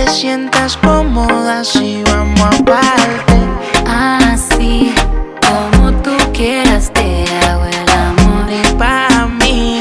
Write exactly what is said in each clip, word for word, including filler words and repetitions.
sientas cómoda si vamos aparte. Así como tú quieras te hago el amor. Y pa' mí,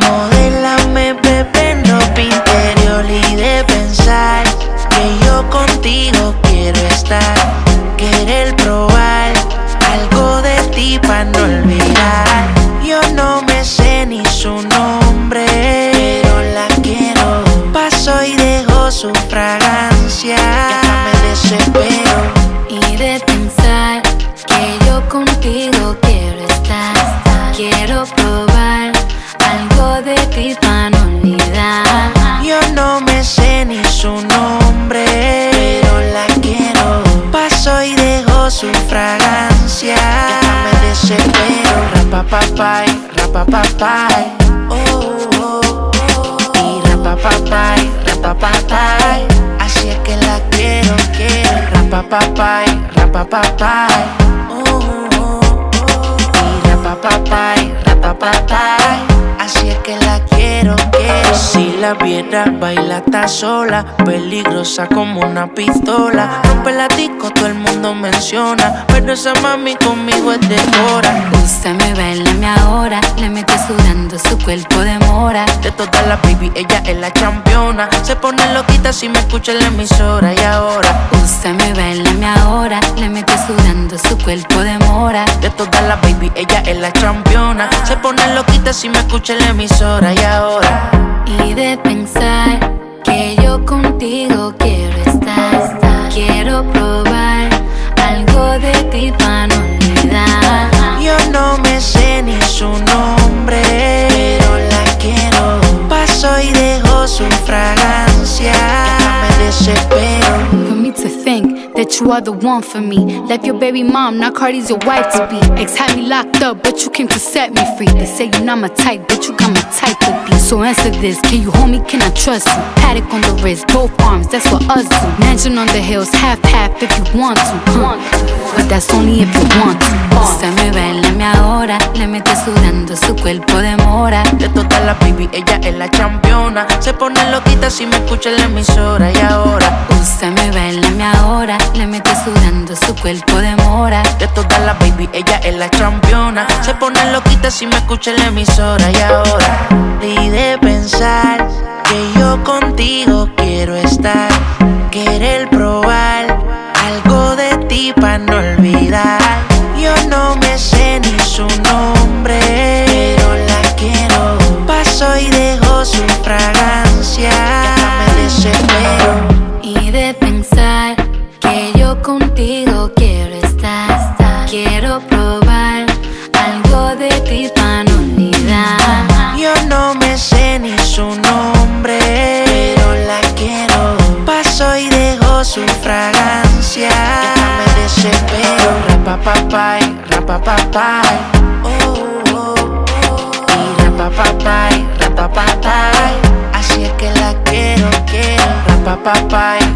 modélame, bebé, en ropa interior. Y de pensar que yo contigo quiero estar, querer probar algo de ti pa' no olvidar. Yo no me sé ni su nombre, pero la quiero. Paso y dejo su fragancia, ya me desespero. Y de pensar que yo contigo quiero estar, quiero probar algo de ti pa' no olvidar. Yo no me sé ni su nombre, pero la quiero. Paso y dejo su fragancia, ya me desespero. Rapapapay, rapapapay, oh, oh, oh. Y rapapapay, rapapapay, así es que la quiero, quiero. Rapapapay, rapapapay, oh, oh, oh. Y rapapapay, rapapapay, así es que la quiero, quiero. Si la viera baila está sola, peligrosa como una pistola. Rompe la disco, todo el mundo menciona, pero esa mami conmigo es de hora. Úsame, bailame ahora, le mete sudando su cuerpo de mora. De todas las baby, ella es la campeona. Se pone loquita si me escucha en la emisora. Y ahora, úsame, bailame ahora, le mete sudando su cuerpo de mora. de todas las baby, ella es la campeona. Se pone loquita si me escucha en la emisora. Y ahora, Y de pensar que yo contigo quiero estar, quiero probar algo de ti pa' no olvidar. yo no me sé ni su nombre, pero la quiero. Paso y dejo su fragancia, ya me desespero. For me to think that you are the one for me. Left your baby mom, now Cardi's your wife to be. Ex had me locked up, but you came to set me free. They say you're not my type, but you got my type to be. So answer this, can you hold me, can I trust you? Paddock on the wrist, both arms, that's what us do. Mansion on the hills, half-half if you want to, huh? But that's only if you want to. Úsame, bailame ahora, le mete sudando su cuerpo de mora. De todas las baby, ella es la campeona. Se pone loquita si me escucha en la emisora. Y ahora, Úsame, bailame ahora, le mete sudando su cuerpo de mora. de todas las baby, ella es la campeona. Se pone loquita si me escucha en la emisora. Y ahora, y de pensar que yo contigo quiero estar, querer probar algo de ti pa' no olvidar. Yo no me sé ni su nombre, pero la quiero. Paso y dejo su fragancia, ya me desespero. Y de pensar que yo contigo quiero estar, quiero probar algo de ti pa' no olvidar. Yo no me sé ni su nombre, pero la quiero. Paso y dejo su fragancia, ya me desespero. Rapapapay, rapapapay, oh, oh, oh. Y rapapapay, rapapapay, así es que la quiero, quiero. Rapapapay,